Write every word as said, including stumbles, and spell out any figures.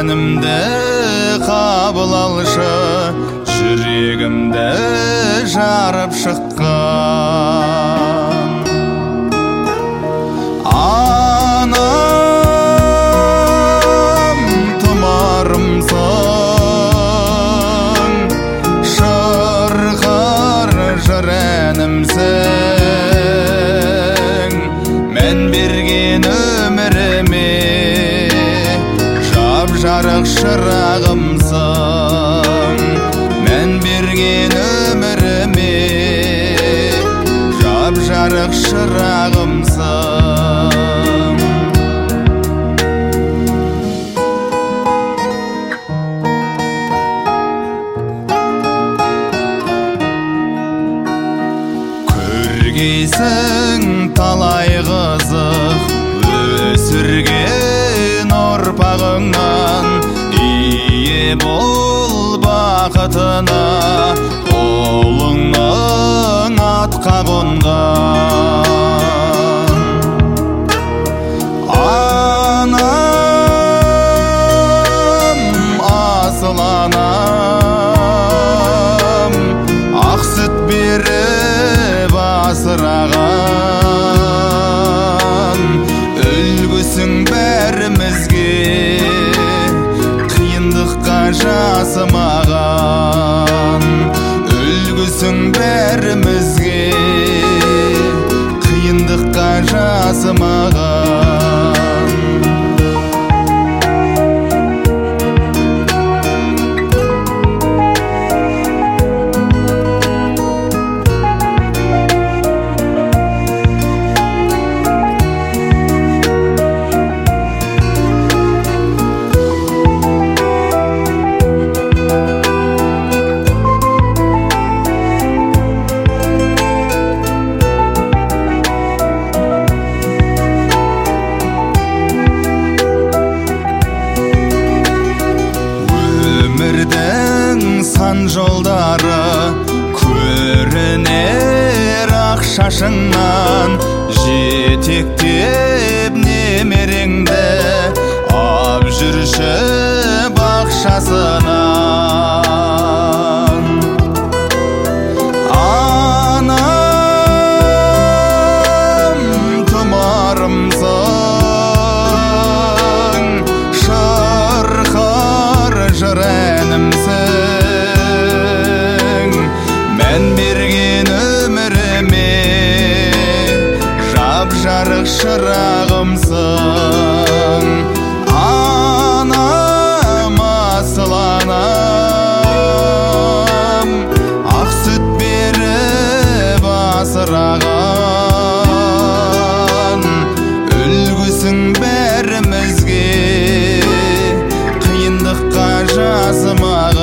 сенімді қабыл алшы, жүрегімді жарып шыққан. Анам тұмарымсың, шырқар жыр әнімсің, мен берген өміріме жап-жарық шырағымсың, мен берген өміріме жап-жарық шырағымсың. Көргейсің талай қызық, өсірген ұрпағыңнан ие бол бақытына, ұлыңның атқа қонған. Анам, асыл анам, ақ сүт беріп асыраған, үлгісің бәрімізге, қиындыққа жасымаған. Үлгісің бәрімізге, қиындыққа жасымаған. Өмірдің сан жолдары көрінер ақ шашыңнан, жетектеп немереңді ап жүрші бақшасынан. Анам тұмарымсың, шырқар жыр әнімсің, мен берген өміріме жап-жарық шырағымсың. Анам, асыл анам, ақ сүт беріп асыраған, үлгісің бәрімізге, қиындыққа жасымаған.